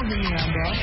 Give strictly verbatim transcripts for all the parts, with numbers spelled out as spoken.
Bienvenue à bord.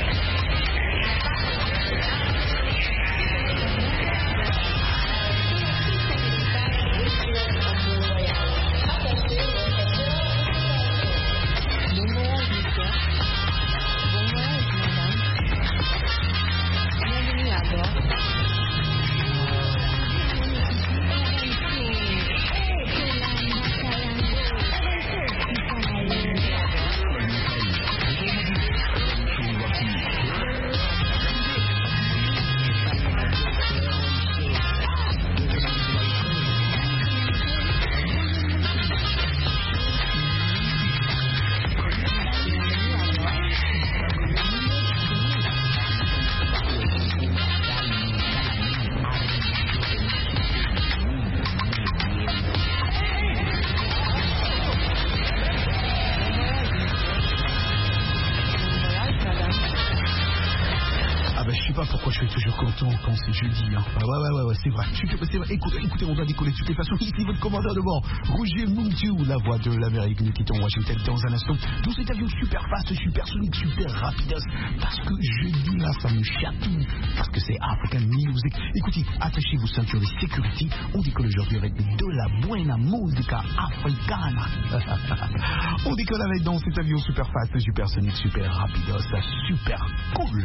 Pourquoi je suis toujours content quand c'est jeudi, hein. Ah ouais, ouais, ouais, ouais, c'est vrai. Je suis, c'est vrai. Écoutez, écoutez, on va décoller de toutes les façons. Ici, votre commandeur de bord, Roger Muntu, la voix de l'Amérique. Nous quittons Washington dans un instant. Dans cet avion super fast, super sonique, super rapidos. Parce que jeudi, là, ça me chatouille. Parce que c'est African Music. Écoutez, attachez vos ceintures de sécurité. On décolle aujourd'hui avec de la buena musica africana. On décolle avec dans cet avion super fast, super sonique, super rapidos, super cool.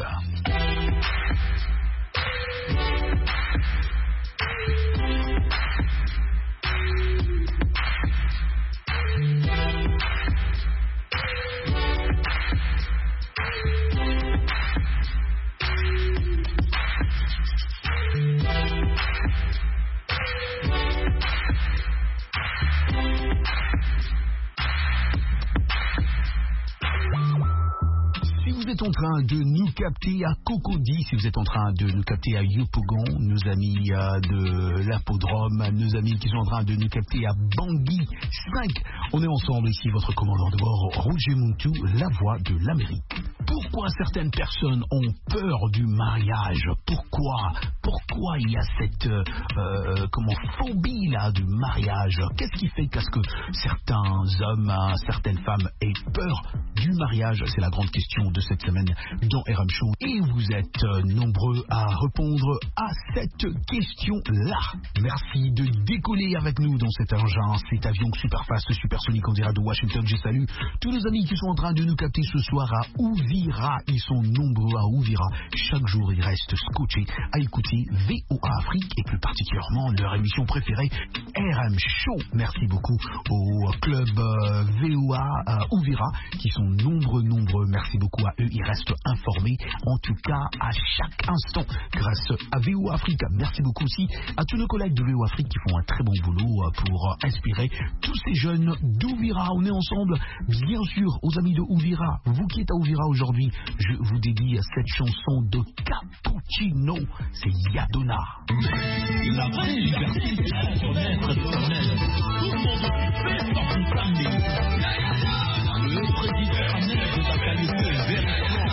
Si vous êtes en train de nous capter à Cocody, si vous êtes en train de nous capter à Yopougon, nos amis euh, de l'Apodrome, nos amis qui sont en train de nous capter à Bangui cinq, on est ensemble ici, votre commandant de bord, Roger Muntu, la voix de l'Amérique. Pourquoi certaines personnes ont peur du mariage? Pourquoi Pourquoi il y a cette euh, euh, comment phobie là du mariage? Qu'est-ce qui fait qu'est-ce que certains hommes, certaines femmes aient peur du mariage? C'est la grande question de cette semaine dans R M Show. Et vous êtes euh, nombreux à répondre à cette question-là. Merci de décoller avec nous dans cet engin, cet avion super fast, supersonique, on dira de Washington. Je salue tous nos amis qui sont en train de nous capter ce soir à Ouvira. Ils sont nombreux à Ouvira. Chaque jour, ils restent scotchés à écouter V O A Afrique et plus particulièrement leur émission préférée, R M Show. Merci beaucoup au club euh, V O A euh, Ouvira qui sont nombreux, nombreux. Merci beaucoup à eux. Ils restent informés, en tout cas à chaque instant, grâce à V O A Afrique. Merci beaucoup aussi à tous nos collègues de V O A Afrique qui font un très bon boulot pour inspirer tous ces jeunes d'Ouvira. On est ensemble, bien sûr, aux amis de Ouvira. Vous qui êtes à Ouvira aujourd'hui, je vous dédie cette chanson de Cappuccino. C'est Yadona. La vraie liberté, c'est son être éternel. Tout le monde fait son famille. Le président amène de la qualité véritablement.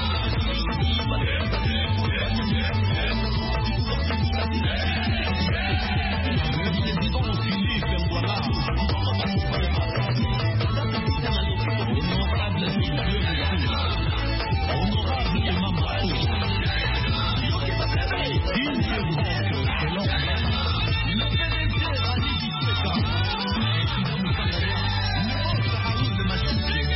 Le président Philippe Ngoala, honorable honorable Imam Bakou, digne selon le P D G Rani Biseka, le président Moussangania, le Raoul de Machine.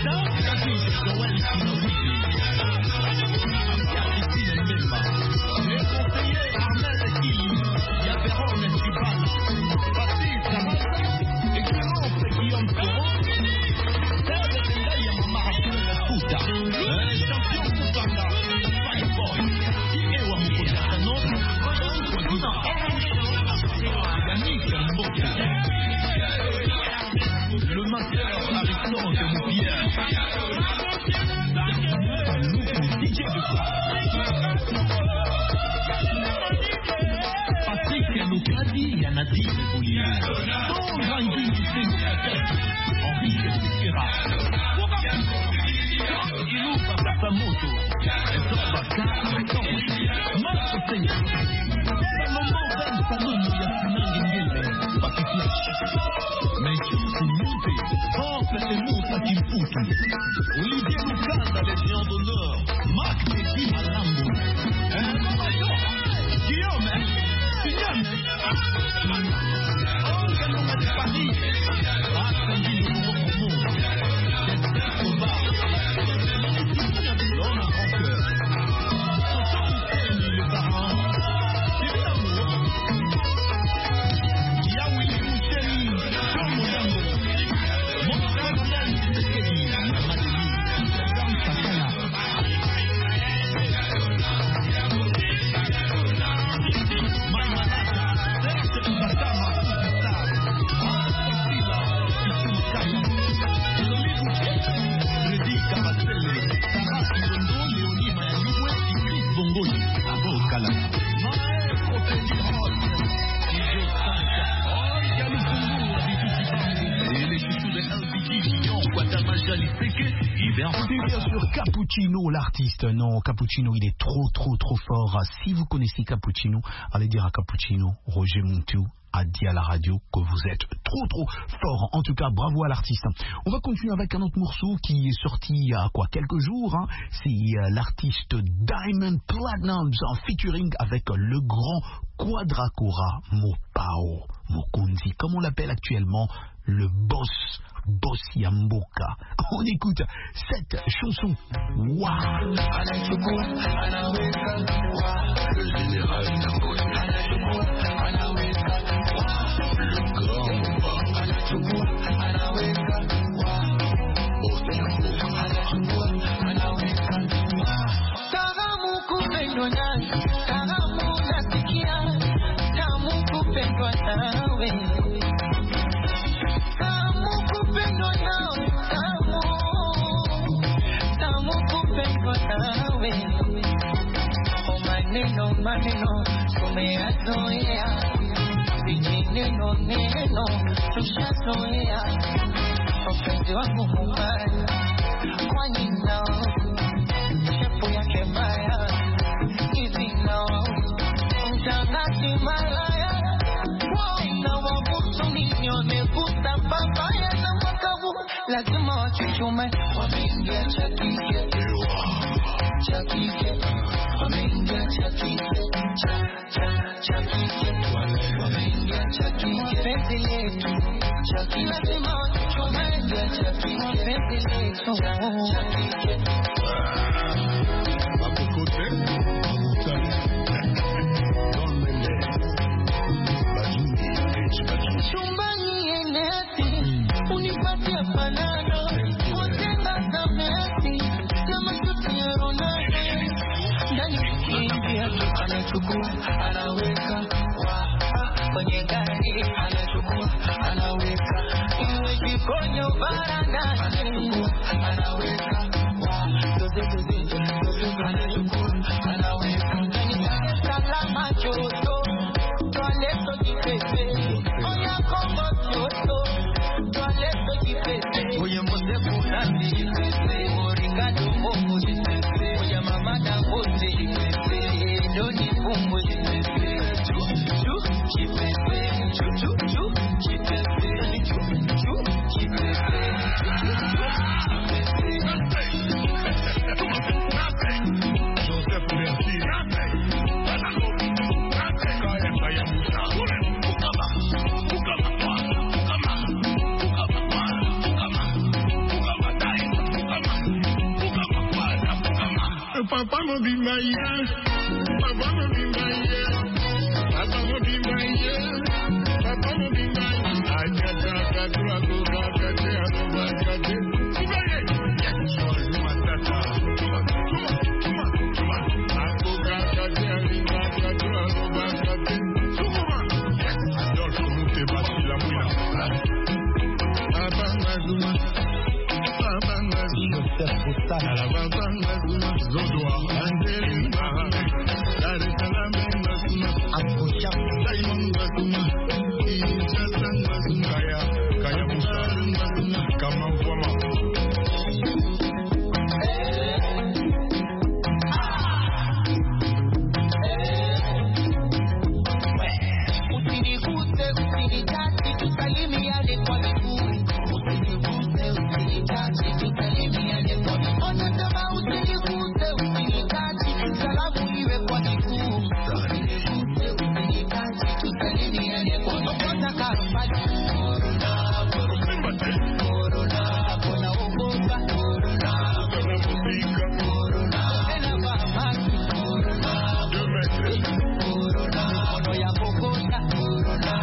C'est bien sûr Cappuccino l'artiste. Non, Cappuccino il est trop trop trop fort. Si vous connaissez Cappuccino, allez dire à Cappuccino, Roger Montou a dit à la radio que vous êtes trop trop fort. En tout cas, bravo à l'artiste. On va continuer avec un autre morceau qui est sorti il y a quoi, quelques jours. Hein. C'est euh, l'artiste Diamond Platnumz en featuring avec le grand Quadracora Mopao Mokunzi, comme on l'appelle actuellement, le boss. Boss Yamboka. On écoute cette chanson. Waouh! Le général Dangote, le grand Maneno maneno tumeyazoea, vijineno neno tushazoea. Wapenzi wangu mubaya, kwani nao shepu yake mbaya hivi nao mtangaji malaya na wabutu ninyone kuta papaya na makabu lazima wachuchume wameingia chakike chakike wameingia chakike chakike wameingia chakike penzi letu chakike lazima wachuchume chakike penzi letu chakike Makokote chumbani enesi unipatia panado utenga za mesi na masuti ya Ronaldo ndani kuingia anachukua anaweka wa kwenye gari anachukua anaweka iwe jikonyo baranda anachukua anaweka wa doze doze doze anachukua anaweka ndani salama choto toaleto jipese oya kombo choto toaleto jipese oya mose fulani jipese origado momo jipese oya mama dangote jipese doni fungo jipese Papa mo be my yeah. Papa mo be my yeah. Papa mo be my yeah. Papa mo be my yeah. Ajata katua kuka kate anuba kate. Sibaye. Cholu matata. Tuma tuma tuma. Akuka kate anuba kate anuba kate. Sukuma. Adolfo mute basi la mouina. Papa mazuma. Papa mazuma. Papa mazuma. Zodoa. Angelina. Dar es Salaam mazuma. Akocha. Diamond mazuma. Injasan mazuma. Kaya. Kaya Musa mazuma. Kama Wama. Usiniguse, usinitaki, tusalimiane kwa miguu. Usiniguse, usinitaki, tusalimiane kwa miguu. Anasema usiniguse, usinitaki, salamu iwe kwa miguu. Usiniguse, usinitaki, tusalimiane kwa miguu. Kwanza karambali. Corona, corona, corona, kuna ugonjwa. Corona, Kuna muzika. corona, tena mahamasi. Corona, corona, mikono ya kokota. Corona,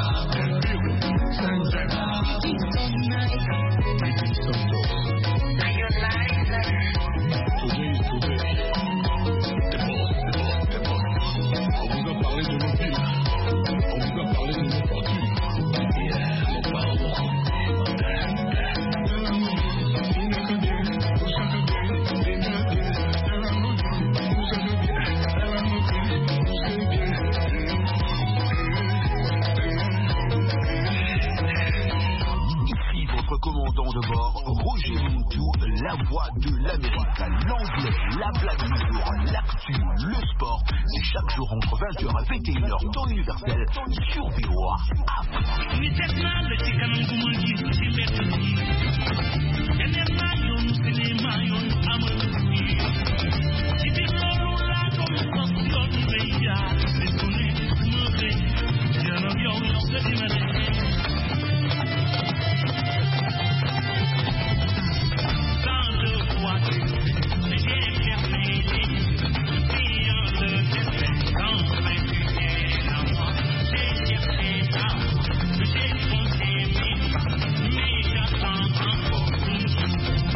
Ici votre commandant de bord, Roger Montou, la voix de l'Amérique, l'anglais, la blague du jour, l'actu, le sport. C'est chaque jour entre vingt heures et vingt et une heures, temps universel, sur V O A Thank you.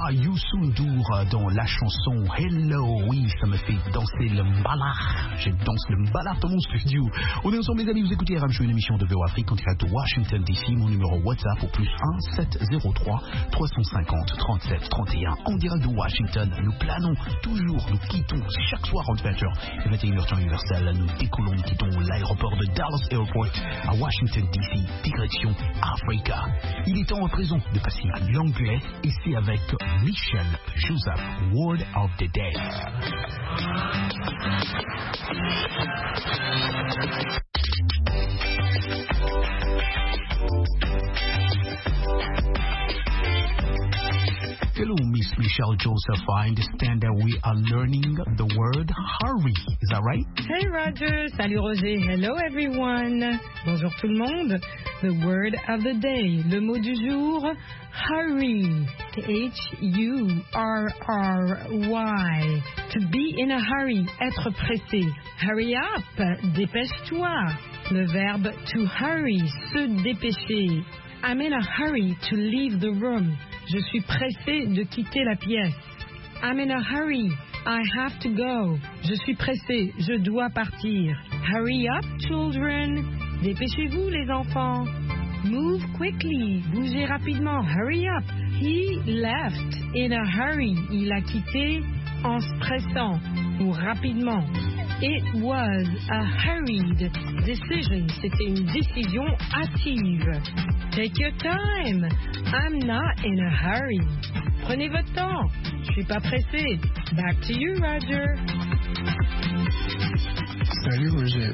Ah, Youssou N'Dour dans la chanson Hello. Oui, ça me fait danser le mbala. Je danse le mbala dans mon studio. On est ensemble, les amis. Vous écoutez R M Show, une émission de V O Afrique en direct de Washington D C. Mon numéro WhatsApp au plus un sept zéro trois trois cent cinquante trente-sept trente et un. En direct de Washington, nous planons toujours, nous quittons chaque soir entre vingt heures et vingt et une heures temps universel. Nous décollons, nous quittons l'aéroport de Dallas Airport à Washington D C, direction Africa. Il est temps à présent de passer à l'anglais et c'est avec Michel Joseph, Word of the Day. Hello, Miss Michelle Joseph. I understand that we are learning the word hurry. Is that right? Hey, Roger. Salut, Roger. Hello, everyone. Bonjour tout le monde. The word of the day. Le mot du jour, hurry. H U R R Y. To be in a hurry. Être pressé. Hurry up. Dépêche-toi. Le verbe to hurry. Se dépêcher. I'm in a hurry to leave the room. Je suis pressé de quitter la pièce. I'm in a hurry. I have to go. Je suis pressé. Je dois partir. Hurry up, children. Dépêchez-vous, les enfants. Move quickly. Bougez rapidement. Hurry up. He left in a hurry. Il a quitté en se pressant ou rapidement. It was a hurried decision. C'était une décision hâtive. Take your time. I'm not in a hurry. Prenez votre temps. Je suis pas pressé. Back to you, Roger. Salut, Roger.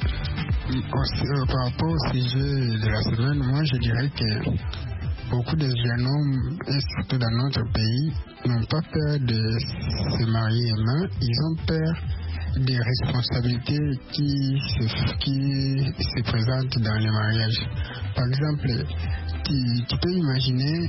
Par rapport au sujet de la semaine, moi je dirais que beaucoup de jeunes hommes, et surtout dans notre pays, n'ont pas peur de se marier, mais ils ont peur des responsabilités qui se, qui se présentent dans les mariages. Par exemple, tu, tu peux imaginer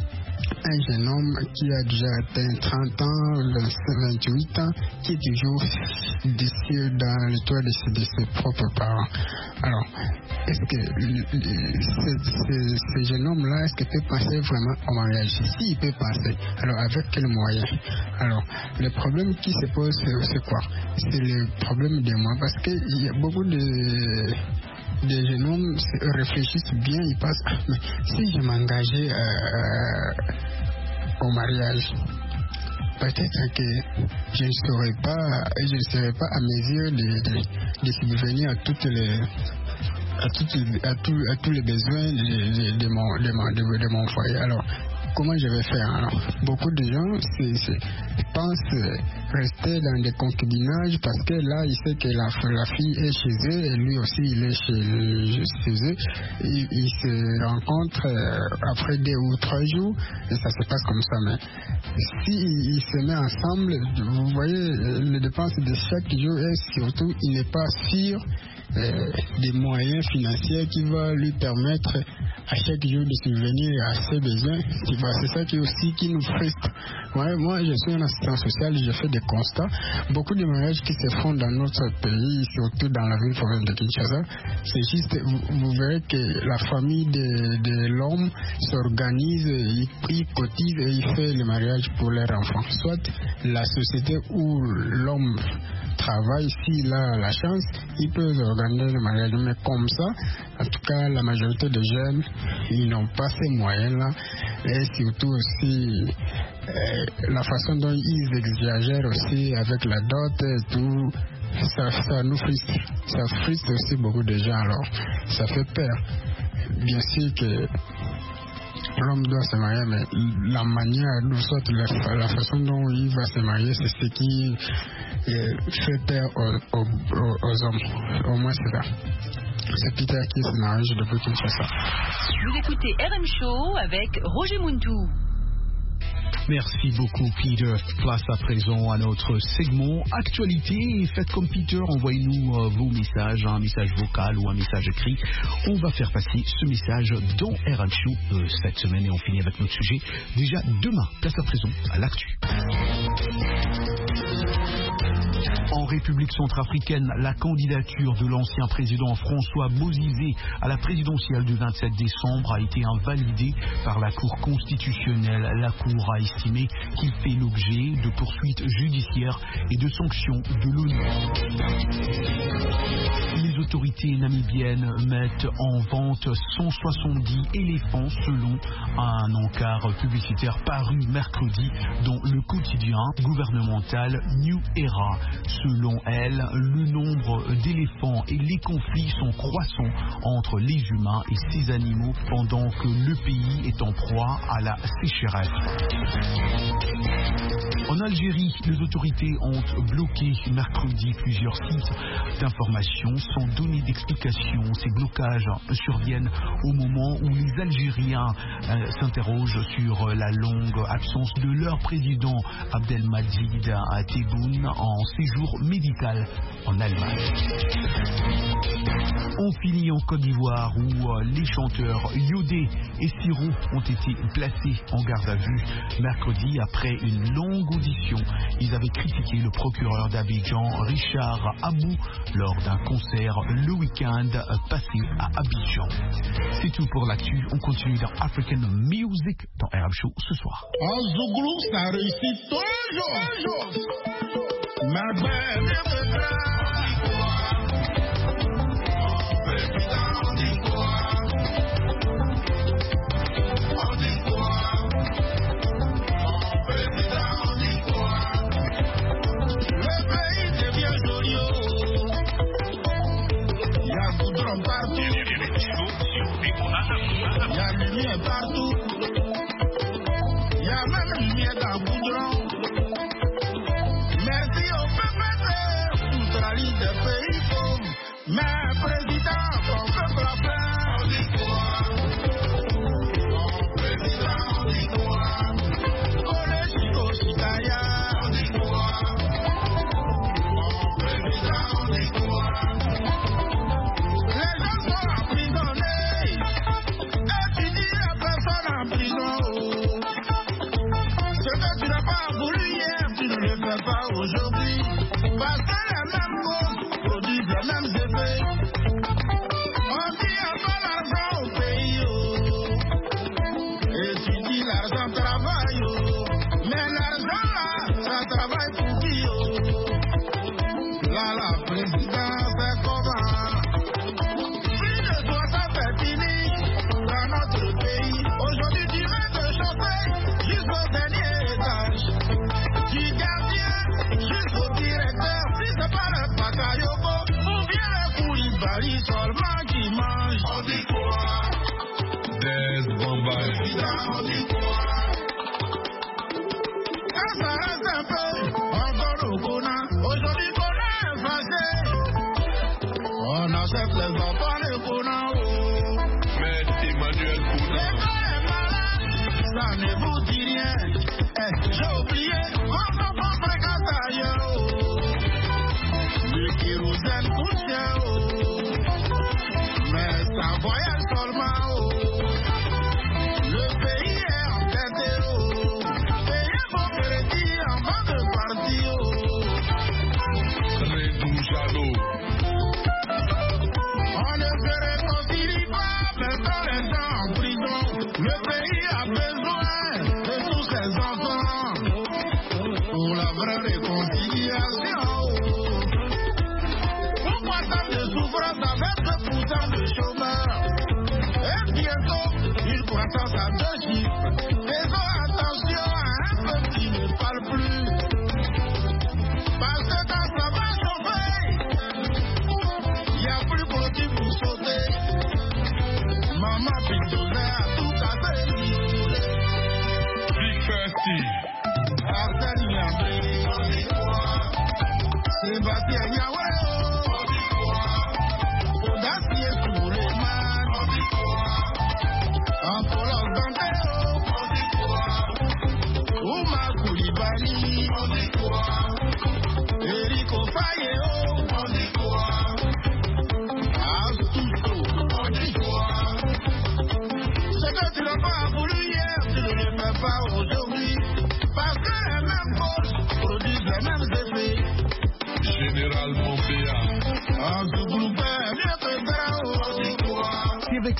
un jeune homme qui a déjà atteint trente ans, vingt-huit ans, qui est toujours dessus dans le toit de ses, de ses propres parents. Alors, est-ce que ce, ce, ce jeune homme-là, est-ce qu'il peut penser vraiment au mariage? S'il peut penser, alors avec quels moyens? Alors, le problème qui se pose, c'est quoi? C'est le problème des moyens, parce qu'il y a beaucoup de... des jeunes hommes réfléchissent bien, ils pensent, ah, mais si je m'engageais euh, au mariage, peut-être que je ne serais pas, je ne serais pas à mesure de, de, de subvenir à toutes les, à, toutes les, à, tout, à tous les besoins de, de, de, mon, de, mon, de, de mon foyer. Alors, comment je vais faire? Alors, beaucoup de gens c'est, c'est, pensent rester dans des concubinages parce que là, il sait que la, la fille est chez eux et lui aussi, il est chez, chez eux. Ils, ils se rencontrent après deux ou trois jours et ça se passe comme ça. Mais s'ils si se mettent ensemble, vous voyez, les dépenses de chaque jour et surtout, il n'est pas sûr euh, des moyens financiers qui vont lui permettre à chaque jour de subvenir à ses besoins. C'est ça qui aussi qui nous frustre. Ouais, moi, je suis un assistant social, je fais des constats. Beaucoup de mariages qui se font dans notre pays, surtout dans la ville province de Kinshasa, c'est juste, vous, vous verrez que la famille de, de l'homme s'organise, il, il cotise et il fait le mariage pour leurs enfants. Soit la société où l'homme travaille, s'il a la chance, il peut organiser le mariage. Mais comme ça, en tout cas, la majorité des jeunes, ils n'ont pas ces moyens-là. Et surtout aussi, euh, la façon dont ils exagèrent aussi avec la dot et tout, ça, ça nous frustre. Ça frustre aussi beaucoup de gens. Alors, ça fait peur. Bien sûr que l'homme doit se marier, mais la manière, soit la, la façon dont il va se marier, c'est ce qui euh, fait peur aux, aux, aux hommes. Au moins, c'est ça. C'est Peter qui se marie depuis Kinshasa. Vous écoutez R M Show avec Roger Muntu. Merci beaucoup, Peter. Place à présent à notre segment Actualité. Faites comme Peter, envoyez-nous euh, vos messages, un message vocal ou un message écrit. On va faire passer ce message dans R M Show euh, cette semaine et on finit avec notre sujet déjà demain. Place à présent à l'actu. En République centrafricaine, la candidature de l'ancien président François Bozizé à la présidentielle du vingt-sept décembre a été invalidée par la Cour constitutionnelle. La Cour a estimé qu'il fait l'objet de poursuites judiciaires et de sanctions de l'ONU. Les autorités namibiennes mettent en vente cent soixante-dix éléphants selon un encart publicitaire paru mercredi dans le quotidien gouvernemental New Era. Selon elle, le nombre d'éléphants et les conflits sont croissants entre les humains et ces animaux pendant que le pays est en proie à la sécheresse. En Algérie, les autorités ont bloqué mercredi plusieurs sites d'information sans donner d'explication. Ces blocages surviennent au moment où les Algériens euh, s'interrogent sur la longue absence de leur président Abdelmadjid Tebboune en séjour médical en Allemagne. On finit en Côte d'Ivoire où euh, les chanteurs Yodé et Siro ont été placés en garde à vue mercredi après une longue audition. Ils avaient critiqué le procureur d'Abidjan, Richard Abou, lors d'un concert le week-end passé à Abidjan. C'est tout pour l'actu. On continue dans African Music dans R M Show ce soir. En Zouglou, ça réussit toujours. Ma belle, il y a lumière partout. Il y a même lumière dans le goudron. Merci au P P C, toute la liste des pays pauvres. Mais président, ton peuple a faim. On dit quoi? Mon président, on dit quoi? Olé Chico Chikaya. On dit quoi? Mon président, on dit quoi? Les gens sont emprisonnés. Et tu dis à personne en prison. Ce que tu n'as pas voulu hier, tu ne le fais pas aujourd'hui. Parce que les mêmes causes produisent les mêmes effets. On dit à pas l'argent au pays. Oh. Et tu dis l'argent travaille. Oh. Mais l'argent là, ça travaille pour qui? Oh. Là, la présidence est comment? Plus de toi, ça fait fini dans notre pays. Aujourd'hui, tu veux te chanter jusqu'au dernier étage. Du gardien jusqu'au directeur. Si c'est pas le Bakayoko ou bien le Koulibaly seulement qui mange. On dit quoi? Des Bombay. On dit quoi? Quand ça reste un peu, encore au Kona. Aujourd'hui, Kona est fâché. On accepte les enfants de Kona. Oh. Mais Emmanuel Kona. L'école est malade, ça ne vous dit rien. Eh, j'ai oublié, mon enfant fréquente ailleurs. Oh. Le kérosène coûte cher. Oh. Mais ça voyage seulement. Oh. Le pays est en tête. Oh. Payez vos crédits avant de partir. Oh. Très doux jaloux. On ne se réconcilie pas, mettons les gens en prison. Le pays a besoin de tous ses enfants.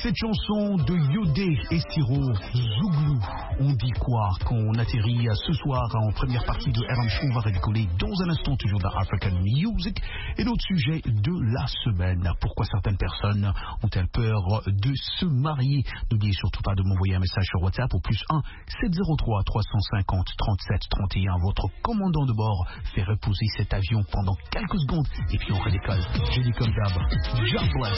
Cette chanson de Yodé et Siro, Zouglou, on dit quoi qu'on atterrit ce soir en première partie de R M Show. On va rigoler dans un instant toujours dans African Music et notre sujet de la semaine. Pourquoi certaines personnes ont-elles peur de se marier? N'oubliez surtout pas de m'envoyer un message sur WhatsApp au plus un sept zéro trois trois cent cinquante trente-sept trente et un. Votre commandant de bord fait reposer cet avion pendant quelques secondes et puis on redécolle. Je dis comme d'hab, God bless.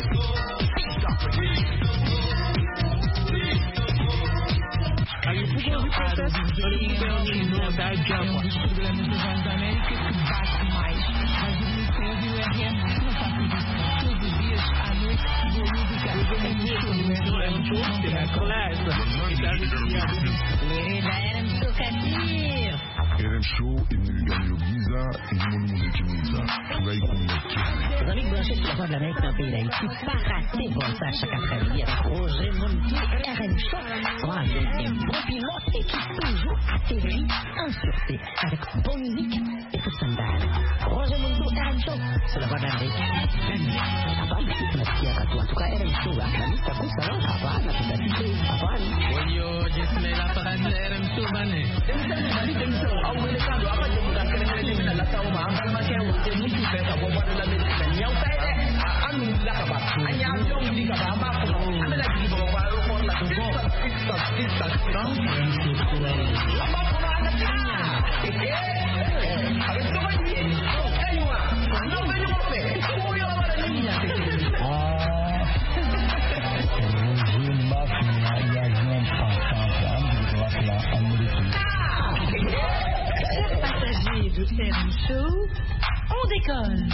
R M Show et nous gagnons Visa et nous monde monde qui Visa. Tout va y connaître. Les amis branchés sur la voie de l'Amérique dans le pays d'Haïti, pas rater bon ça chaque après-midi avec Roger Mountou et R M Show. Voilà, des bons pilotes et qui toujours atterrit en sûreté avec bonne musique et tout scandale. Roger Mountou, R M Show sur la voie de l'Amérique. Ça va, merci à toi. En tout cas, R M Show, la liste à coup, ça va, ça va, la petite attitude, ça va. Oui, yo, je suis là pour aller R M Show, mané. De R M Show, on décolle.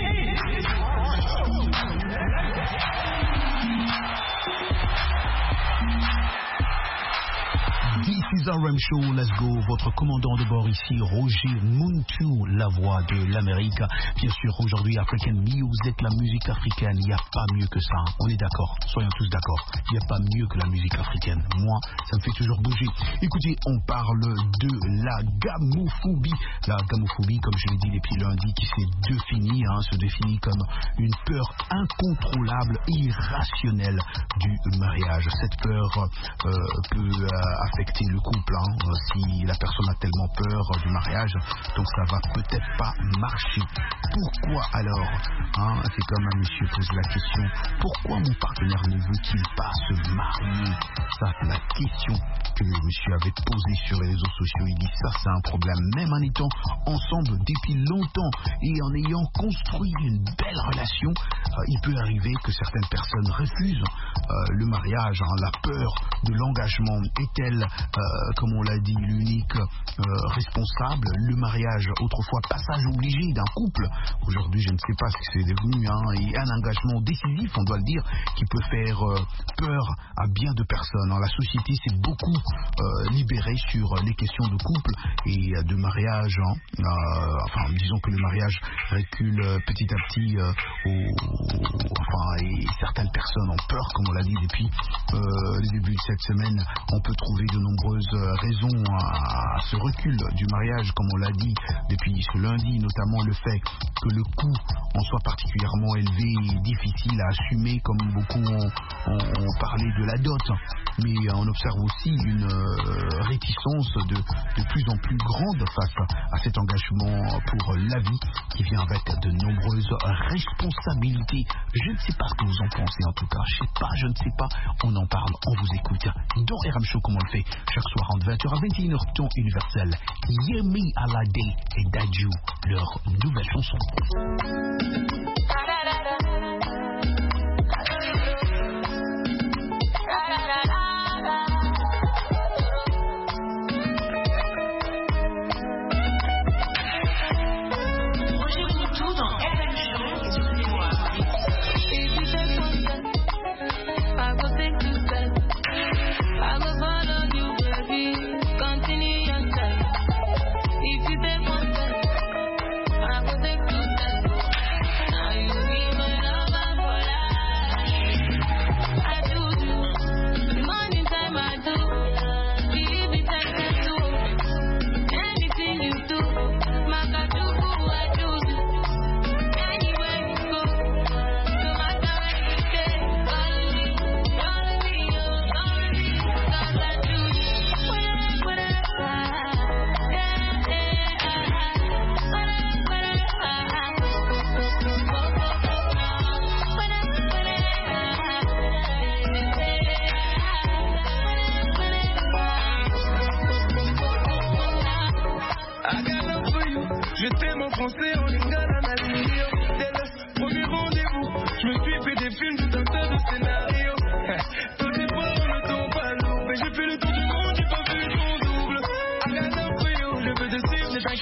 This is R M Show, let's go. Votre commandant de bord ici, Roger Mountou, la voix de l'Amérique. Bien sûr, aujourd'hui, African Music, la musique africaine, il n'y a pas mieux que ça. On est d'accord, soyons tous d'accord. Il n'y a pas mieux que la musique africaine. Moi, ça me fait toujours bouger. Écoutez, on parle de la gamophobie. La gamophobie, comme je l'ai dit depuis lundi, qui s'est définie, hein, se définit comme une peur incontrôlable et irrationnelle du mariage. Cette peur euh, peut euh, affecter le couple, hein, si la personne a tellement peur du mariage, donc ça va peut-être pas marcher. Pourquoi alors, hein, c'est comme un monsieur pose la question, pourquoi mon partenaire ne veut-il pas se marier? Ça, c'est la question que le monsieur avait posée sur les réseaux sociaux. Il dit ça, c'est un problème, même en étant ensemble depuis longtemps et en ayant construit une belle relation, euh, il peut arriver que certaines personnes refusent euh, le mariage, hein. La peur de l'engagement est-elle, euh, comme on l'a dit, l'unique euh, responsable? Le mariage, autrefois passage obligé d'un couple, aujourd'hui je ne sais pas ce que c'est devenu, hein, et un engagement décisif, on doit le dire, qui peut faire euh, peur à bien de personnes. La société s'est beaucoup euh, libérée sur les questions de couple et de mariage, hein. euh, enfin disons que le mariage recule euh, petit à petit euh, au, enfin, et certaines personnes ont peur, comme on l'a dit depuis euh, le début de cette semaine. On peut trouver de nombreuses raisons à, à ce recul du mariage, comme on l'a dit depuis ce lundi, notamment le fait que le coût en soit particulièrement élevé et difficile à assumer, comme beaucoup ont, ont, ont parlé de la dot, mais on observe aussi une euh, réticence de, de plus en plus grande face à cet engagement pour la vie qui vient avec de nombreuses responsabilités. Je ne sais pas ce que vous en pensez, en tout cas, je sais pas, je ne sais pas, on en parle, on vous écoute dans R M Show comme on le fait chaque soir entre vingt heures à vingt et une heures temps universel. Yemi Alade et Dadju, leur nouvelle chanson.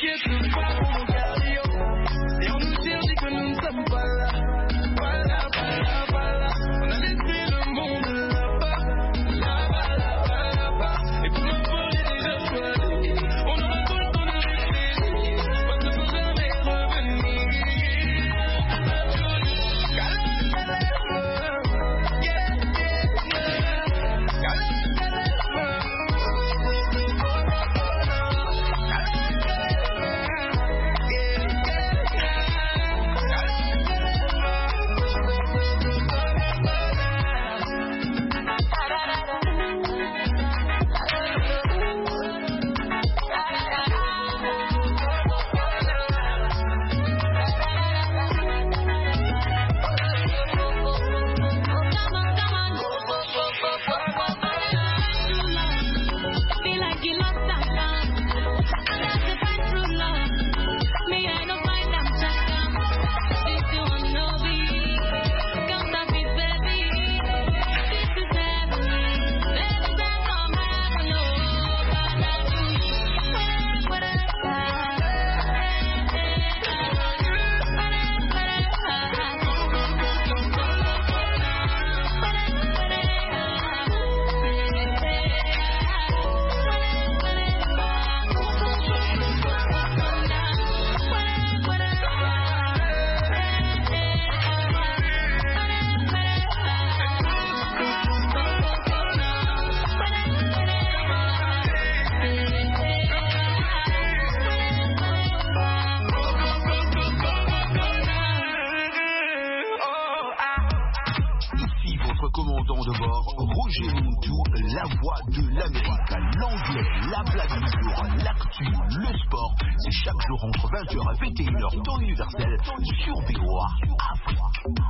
commandant de bord, Roger Montou, la voix de l'Amérique, l'anglais, la blague du jour, l'actu, le sport, c'est chaque jour entre vingt heures et vingt et une heures temps universel sur B O A Afrique.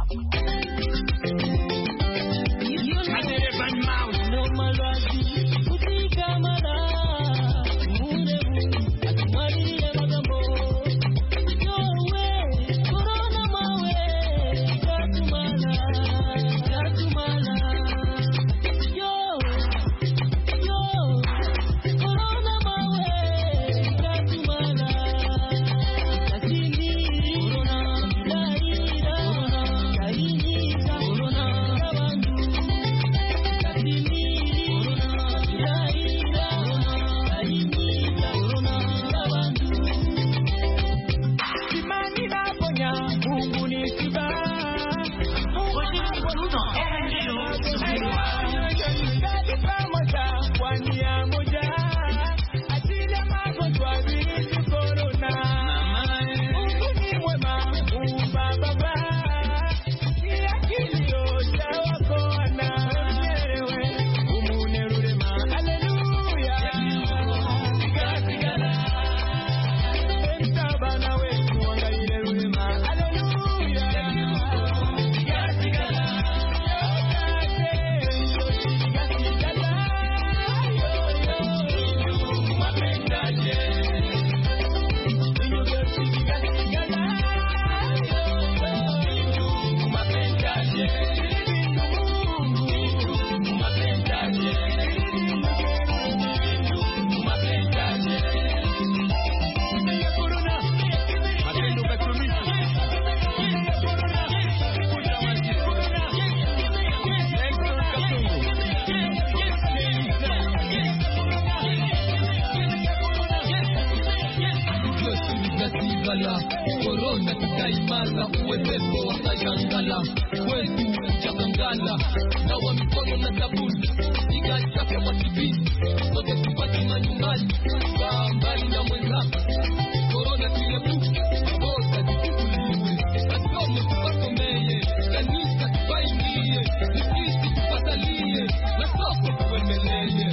Corona tukaimara, uwepepo wa Kajangala kwetu Chakangala, nawa mikono na sabuni, piga chape wa kibisi, sote tupate manyumbani, kaa mbali na mwenzako. Corona tuyepuke, maboza tukuliwe, masomo tupasomeye, kanisa tupaingie, nikisi tupatalie, na soko tuendeleye.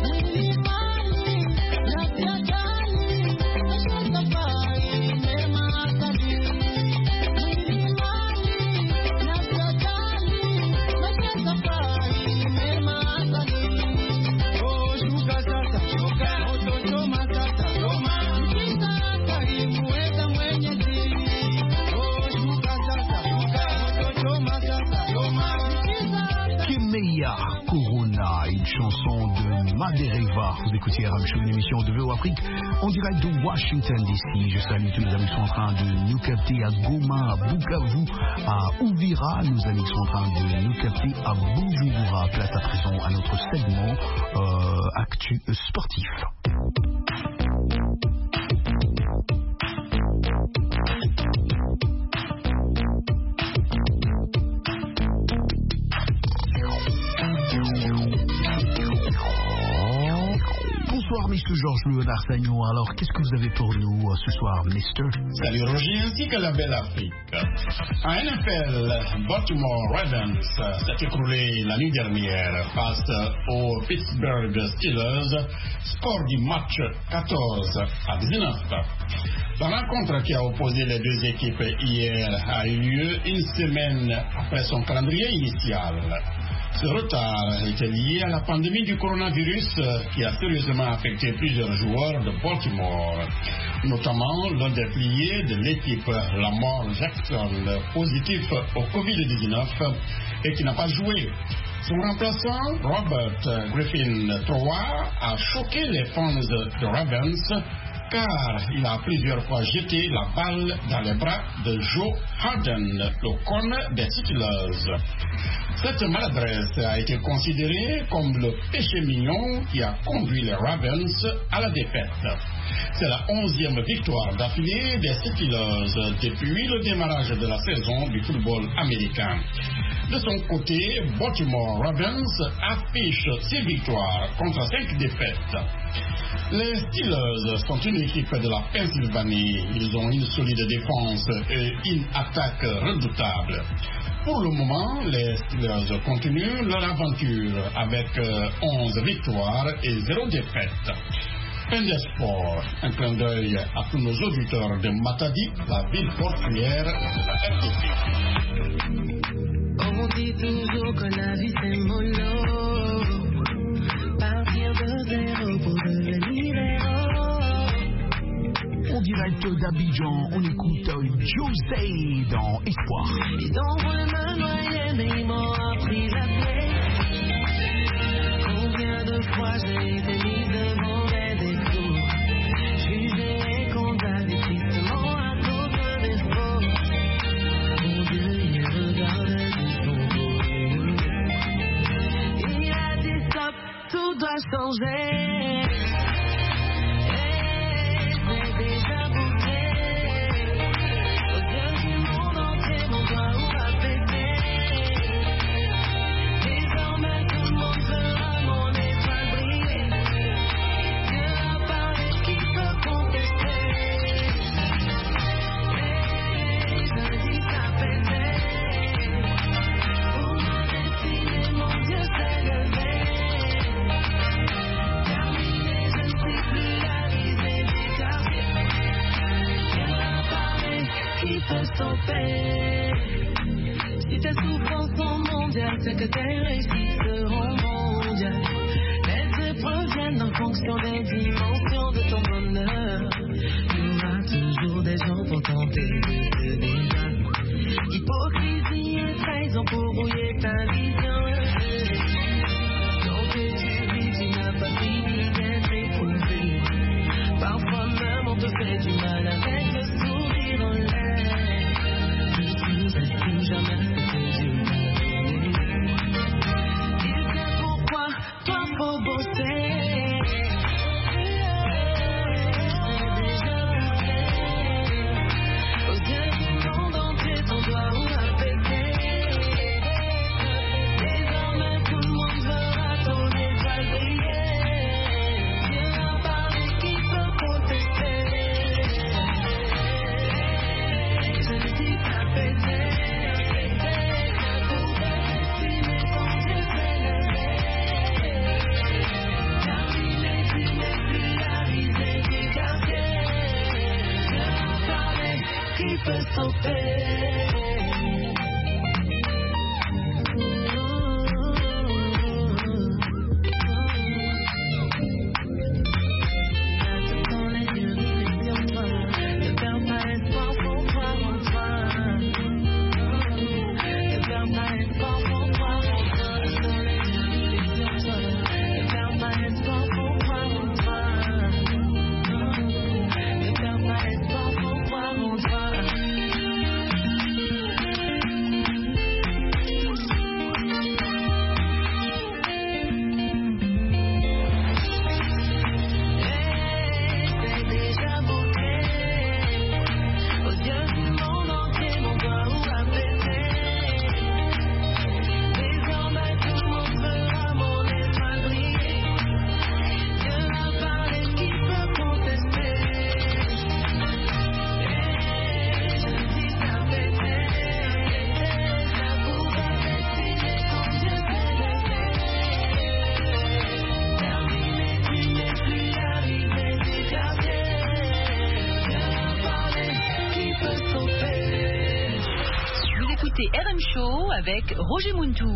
Mama Maria Corona, une chanson de Madereva. Vous écoutez R M Show, une émission de V O Afrique en direct de Washington D C. Je salue tous les amis qui sont en train de nous capter à Goma, à Bukavu, à Uvira. Nos amis qui sont en train de nous capter à Bujumbura. Place à présent à notre segment euh, actu sportif. Bonsoir, mister Georges Louis d'Artagnan. Alors, qu'est-ce que vous avez pour nous euh, ce soir, mister? Salut Roger, ainsi que la belle Afrique. En N F L, Baltimore Ravens s'est écroulé la nuit dernière face aux Pittsburgh Steelers. Score du match quatorze à dix-neuf. La rencontre qui a opposé les deux équipes hier a eu lieu une semaine après son calendrier initial. Ce retard était lié à la pandémie du coronavirus qui a sérieusement affecté plusieurs joueurs de Baltimore, notamment l'un des piliers de l'équipe, Lamar Jackson, positif au covid dix-neuf et qui n'a pas joué. Son remplaçant, Robert Griffin trois, a choqué les fans de Ravens car il a plusieurs fois jeté la balle dans les bras de Joe Harden, le corner des Steelers. Cette maladresse a été considérée comme le péché mignon qui a conduit les Ravens à la défaite. C'est la onzième victoire d'affilée des Steelers depuis le démarrage de la saison du football américain. De son côté, Baltimore Ravens affiche six victoires contre cinq défaites. Les Steelers sont une équipe de la Pennsylvanie. Ils ont une solide défense et une attaque redoutable. Pour le moment, les Steelers continuent leur aventure avec onze victoires et zéro défaite. Fin des sports, un clin d'œil à tous nos auditeurs de Matadi, la ville portuaire de la R D C. On dit toujours que la vie c'est mollo, partir de zéro pour devenir héros. En direct d'Abidjan, on écoute José dans Espoir. Ils ont voulu me noyer, mais ils m'ont appris la clé. Combien de fois j'ai été mis devant mes défauts, jugé et condamné tristement à cause de défauts. Mon Dieu, il regarde du son beau. Il a dit stop, tout doit changer. Si tes souffrances sont mondiales, c'est que tes réussites seront mondiales. Les épreuves viennent en fonction des dimensions de ton bonheur. Il y aura toujours des gens pour tenter de te débattre. Hypocrisie et trahison pour brouiller ta vision. Donc que tu vis, tu n'as pas fini d'être éprouvé. Parfois même on te fait du mal avec le sourire en l'air. Jamais ce que Dieu m'a donné. Il sait pourquoi toi faut bosser. C'est déjà fait. Aux yeux du monde entier, ton doigt ou la péter. Désormais tout le monde verra ton étoile briller. Dieu a parlé, qui peut contester? Je le dis qu'à péter. Peut sauter. Show avec Roger Muntou.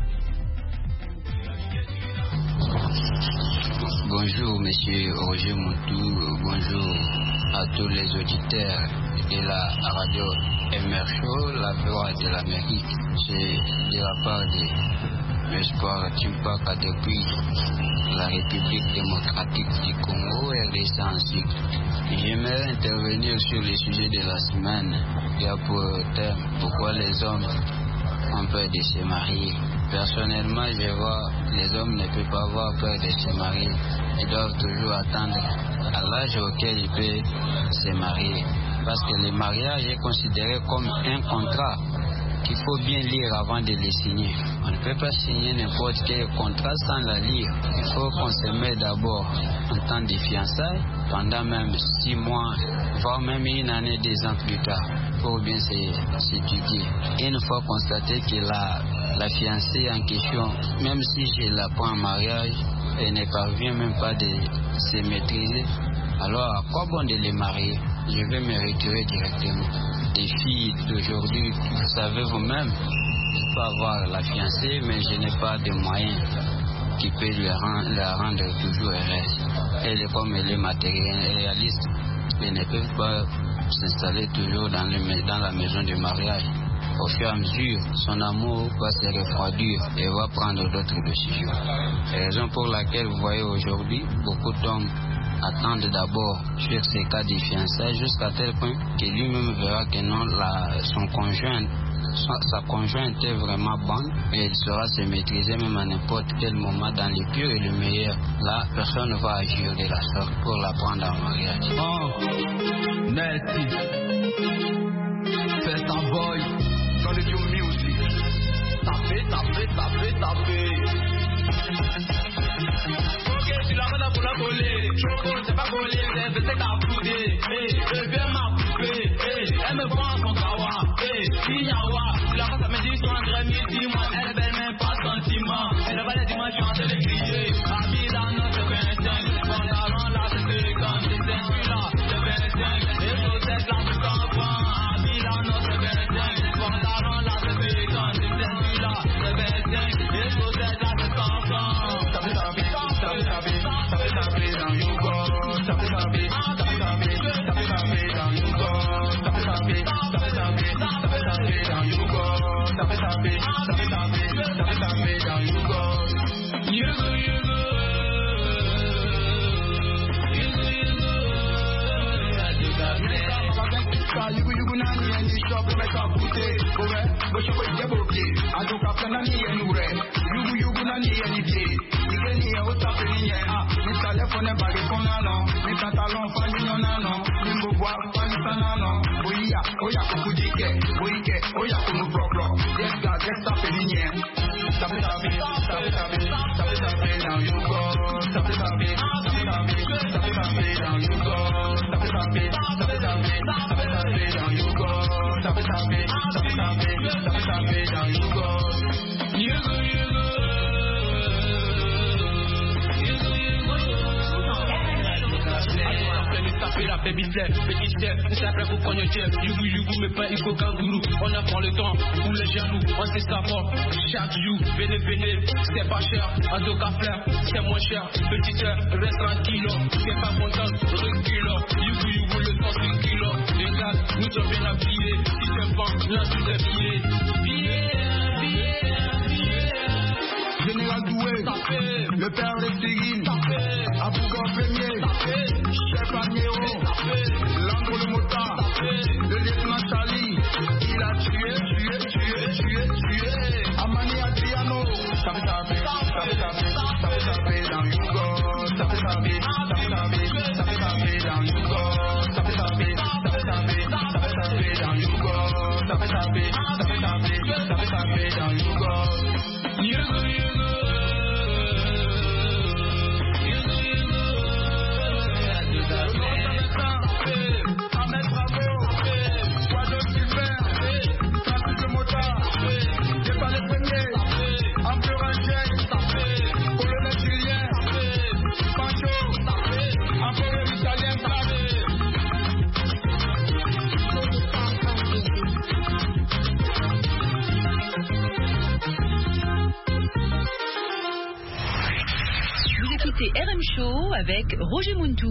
Bonjour Monsieur Roger Muntou, bonjour à tous les auditeurs de la radio M R Show, la voix de l'Amérique. C'est de la part de l'espoir Timpaka depuis la République démocratique du Congo et R D C ensuite. J'aimerais intervenir sur le sujet de la semaine qui a pour thème pourquoi les hommes ont peur de se marier. Personnellement, je vois les hommes ne peuvent pas avoir peur de se marier. Ils doivent toujours attendre à l'âge auquel ils peuvent se marier. Parce que le mariage est considéré comme un contrat qu'il faut bien lire avant de le signer. On ne peut pas signer n'importe quel contrat sans la lire. Il faut qu'on se mette d'abord en temps de fiançailles pendant même six mois, voire même une année, deux ans plus tard, pour bien s'étudier. Et une fois constaté que la, la fiancée en question, même si je la prends en mariage, elle ne parvient même pas de se maîtriser, alors à quoi bon de les marier? Je vais me retirer directement. Les filles d'aujourd'hui, vous savez vous-même, je peux avoir la fiancée, mais je n'ai pas de moyens qui peuvent la rendre, la rendre toujours heureuse. Elle est comme elle est matérialiste, elle ne peut pas s'installer toujours dans, le, dans la maison de mariage. Au fur et à mesure, son amour va se refroidir et va prendre d'autres décisions. C'est la raison pour laquelle vous voyez aujourd'hui beaucoup d'hommes attendent d'abord sur ces cas de fiançailles jusqu'à tel point que lui-même verra que non, la, son conjoint, sa conjointe est vraiment bonne et elle saura se maîtriser même à n'importe quel moment dans le pire et le meilleur. Là, personne ne va agir de la sorte pour la prendre en mariage. Oh, Netty, fais ta boy, dans le new music, tapez, tapez, tapez, tapez. Tu la mets pour la coller, Choco c'est pas coller, c'est c'est ta poudée, eh, elle vient m'approuver, eh, elle me prend son kawa, eh, Iyawa, tu la mets ça me dit son André midi, moi elle est belle même pas sentiment, elle va les dimanches chanter les crier, habille dans notre vingt-cinq, pantalon là c'est élégant, c'est celui-là, le vingt-cinq, les chaussettes là tout enfant, habille dans notre vingt-cinq, pantalon là c'est élégant, c'est celui-là, le vingt-cinq, les chaussettes là c'est enfant. Yugu yugu nani and you shop make a boutique. Go ahead, go shop with your bouquet. I don't have to nani and you red. Yugu yugu nani and you day. You can hear what's happening here. Ah, Mister Telephone and Baggy Conano. Mister Talon Fanny Nonano. Nimbo Bois Fanny Sanano. Oya, Oya Kukujike. Oike, Oya Kumu Pro Pro. Yes, God, just stop it in here. Stop it, stop it, stop it, stop it, stop it, stop it, now you go. Stop it, stop it, stop it, stop it, stop it, stop it, now you go. Stop it, stop it, stop it, stop it, stop it, stop it, now you go. Stop it, stop it, stop it, stop it, stop it, stop it, now you go. You go, you go. La baby step, petit step, c'est prêt pour qu'on y tienne. Yougou yougou, mais pas Iko Kangourou. On apprend le temps pour les jaloux, on sait savoir. Chaque jour, véné véné, c'est pas cher. En tout cas, frère, c'est moins cher. Petite sœur, reste tranquille. C'est pas content, recule. Yougou yougou, le temps c'est kilo. Les gars, nous sommes bien habillés. Si t'aimes pas, lance tous les billets. Billets, billets, billets. Général Doué, le père de Cyril, Abouga premier, chef Agnéo, Landro le motard, le lieutenant Charlie, il a tué, tué, tué, tué, tué, Amani Adriano, ça fait taper, ça fait taper, ça fait taper dans Yougo, ça fait taper, ça fait taper, ça fait taper dans Yougo, ça fait taper, ça fait taper, ça fait taper dans Yougo, ça fait taper, ça fait taper, ça fait taper dans Yougo. Yougo, Yougo. Colonel Julien, écoutez R M Show avec Roger Muntu.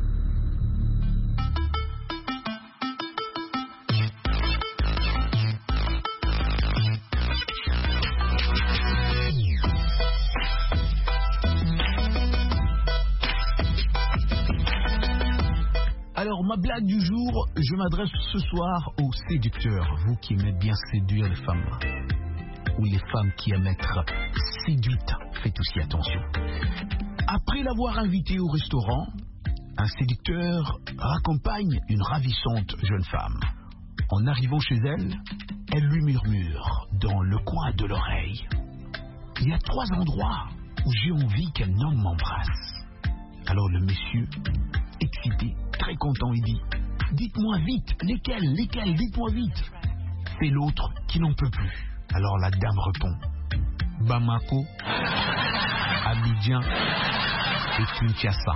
Alors, ma blague du jour, je m'adresse ce soir aux séducteurs, vous qui aimez bien séduire les femmes, ou les femmes qui aiment être séduites, faites aussi attention. Après l'avoir invitée au restaurant, un séducteur raccompagne une ravissante jeune femme. En arrivant chez elle, elle lui murmure dans le coin de l'oreille: il y a trois endroits où j'ai envie qu'un homme m'embrasse. Alors le monsieur, excité, très content, il dit: dites-moi vite, lesquels, lesquels, dites-moi vite. C'est l'autre qui n'en peut plus. Alors la dame répond: Bamako, Abidjan et Kinshasa.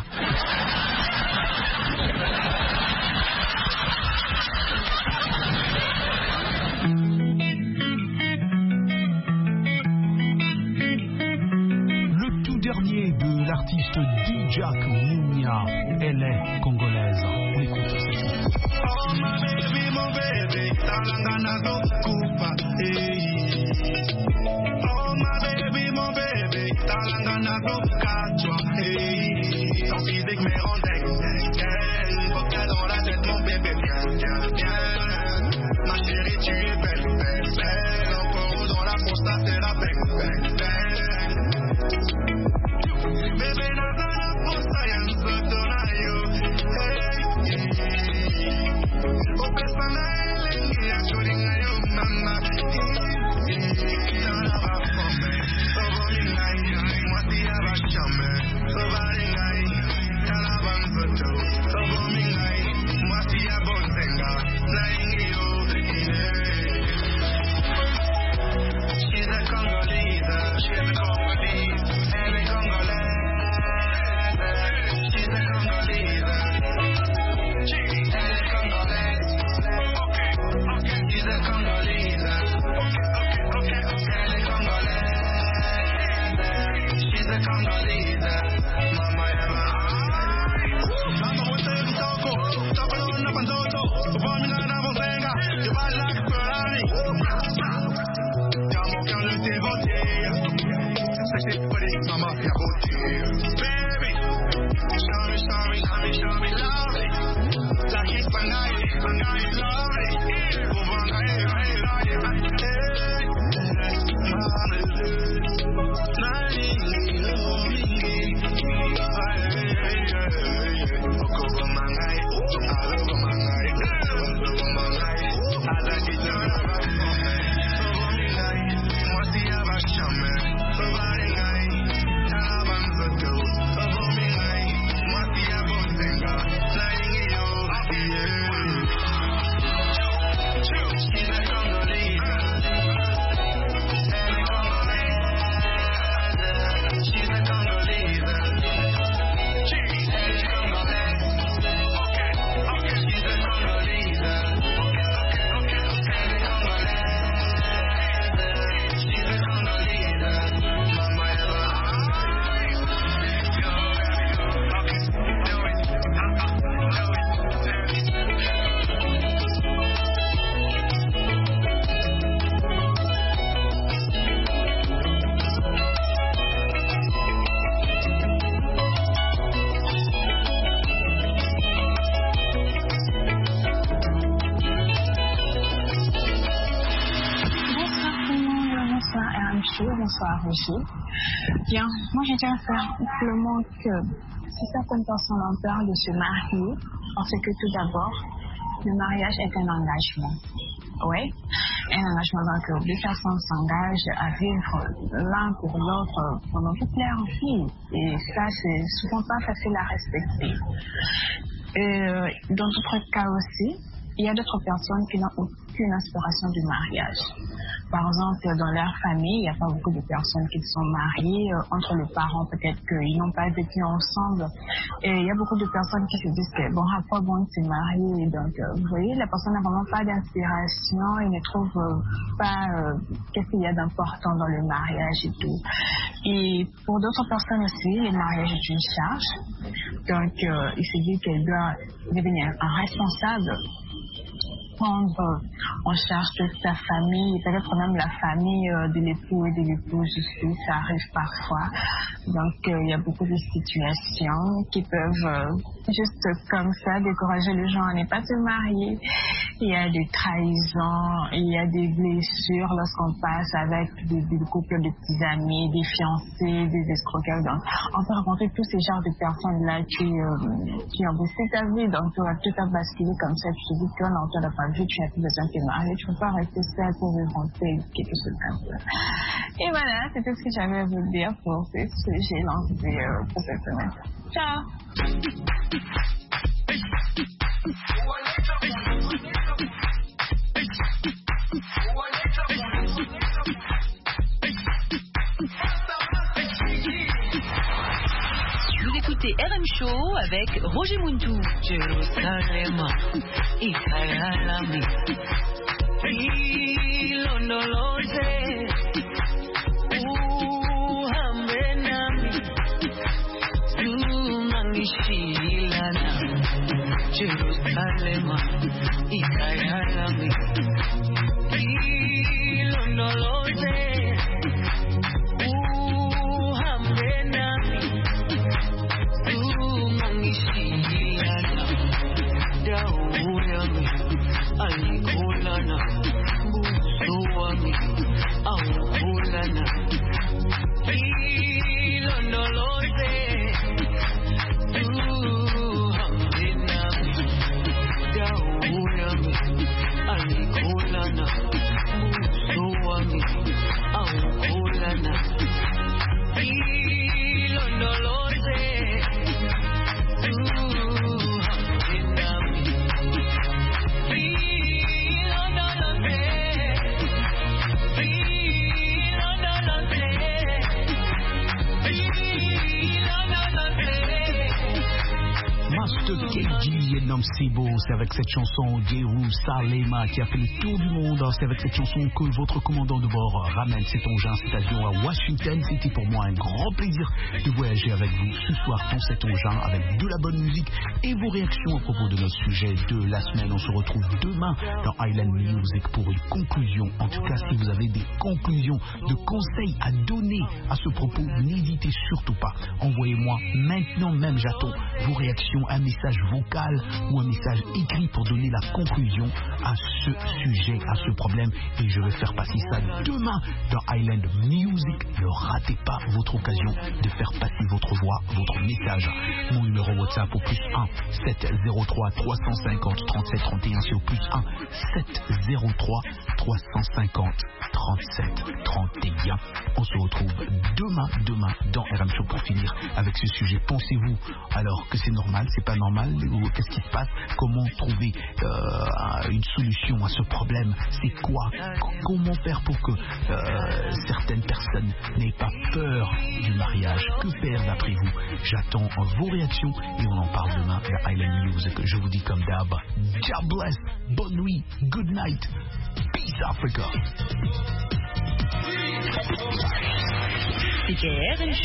Le tout dernier de l'artiste Djak Mounia, elle est congolaise. On écoute ceci. Oh my baby, mon baby, Talangana go Kupa, hey. Oh my baby, mon baby, Talangana go Kachwa, hey. Ton physique me rend dingue, dingue. Faut qu'elle dans la tête, mon bébé, viens, viens, viens. Ma chérie, tu es belle, belle, belle. Encore dans la constate, c'est la bang, bang, bang. Baby, not gonna post, I am so tonight, you. She's a Congolese, she's a Congolese, elle est congolaise. She's a Congolese, elle est congolaise. Okay, okay, she's a Congolese. Okay, okay, okay, elle est congolaise. She's a Congolese. Mama Eva. Mama wote vitoko, toko na panzoto, ubami na na bonzenga, you bad like Ferrari. Y'a mon cœur de dévoté, c'est pour les mamas y'a beauté. Baby, show me, show me, show me, show me love it. Like it's Bangai, Bangai love it. Ubanga, hey, hey, hey, hey. Nani, Mingi, hey, hey, hey. Oko Bangai, Alo Bangai, Alo Bangai, Azaki Jara. Bonsoir Roger. Bien, moi je tiens à faire simplement que si certaines personnes ont peur de se marier, parce que tout d'abord, le mariage est un engagement. Oui, un engagement dans lequel deux personnes s'engagent à vivre l'un pour l'autre pendant toute leur vie. Et ça, c'est souvent pas facile à respecter. Et dans d'autres cas aussi, il y a d'autres personnes qui n'ont aucune inspiration du mariage. Par exemple, dans leur famille, il n'y a pas beaucoup de personnes qui sont mariées. Euh, entre les parents, peut-être qu'ils n'ont pas vécu ensemble. Et il y a beaucoup de personnes qui se disent que, bon, à quoi bon de se marier? Donc, euh, vous voyez, la personne n'a vraiment pas d'inspiration et ne trouve euh, pas euh, qu'est-ce qu'il y a d'important dans le mariage et tout. Et pour d'autres personnes aussi, le mariage est une charge. Donc, euh, il se dit qu'elle doit devenir un responsable, prendre en charge toute sa famille, et peut-être même la famille euh, de l'époux et de l'épouse aussi, ça arrive parfois. Donc, euh, il y a beaucoup de situations qui peuvent euh, juste comme ça décourager les gens à ne pas se marier. Il y a des trahisons, il y a des blessures lorsqu'on passe avec des, des couples de petits amis, des fiancés, des escroqueurs. Donc, on peut rencontrer tous ces genres de personnes-là qui, euh, qui ont baissé ta vie. Donc, tu vas tout à basculer comme ça. Tu te dis que non, tu n'as pas vu, tu n'as plus besoin de te marier. Tu ne peux pas rester seul pour inventer quelque chose comme ça. Et voilà, c'est tout ce que j'avais à vous dire pour ce sujet lancé euh, pour cette semaine. Ciao! Vous écoutez R M Show avec Roger Muntu. Jerusalem, Israelami, Ilondoloze, Uhambenami, Tumangishilana, Jerusalem, Israelami, Ilondoloze. Alikulana, busuami, aukulana, ilondoloze, tuhambenami, daunami, alikulana, busuami, aukulana, ilondoloze. Master K G et Nom Sibo, c'est avec cette chanson Jerusalem qui a fait le tour du monde. C'est avec cette chanson que votre commandant de bord ramène cet engin, cet avion à Washington. C'était pour moi un grand plaisir de voyager avec vous ce soir dans cet engin avec de la bonne musique et vos réactions à propos de notre sujet de la semaine. On se retrouve demain dans Island Music pour une conclusion. En tout cas, si vous avez des conclusions, de conseils à donner à ce propos, n'hésitez surtout pas. Envoyez-moi maintenant même, j'attends vos réactions, un message vocal ou un message écrit pour donner la conclusion à ce sujet, à ce problème, et je vais faire passer ça demain dans Island Music. Ne ratez pas votre occasion de faire passer votre voix, votre message. Mon numéro WhatsApp au plus un sept zéro trois trois cent cinquante trente-sept trente et un, c'est au plus un sept zéro trois trois cent cinquante trente-sept trente et un. On se retrouve demain, demain dans R M Show pour finir avec ce sujet. Pensez-vous alors que c'est normal, c'est pas normal, ou qu'est-ce qui se passe? Comment trouver euh, une solution à ce problème? C'est quoi? Comment faire pour que euh, certaines personnes n'aient pas peur du mariage? Que faire d'après vous? J'attends vos réactions et on en parle demain à Island Music. Je vous dis comme d'hab, God bless, bonne nuit, good night, peace Africa. C'était R M Show.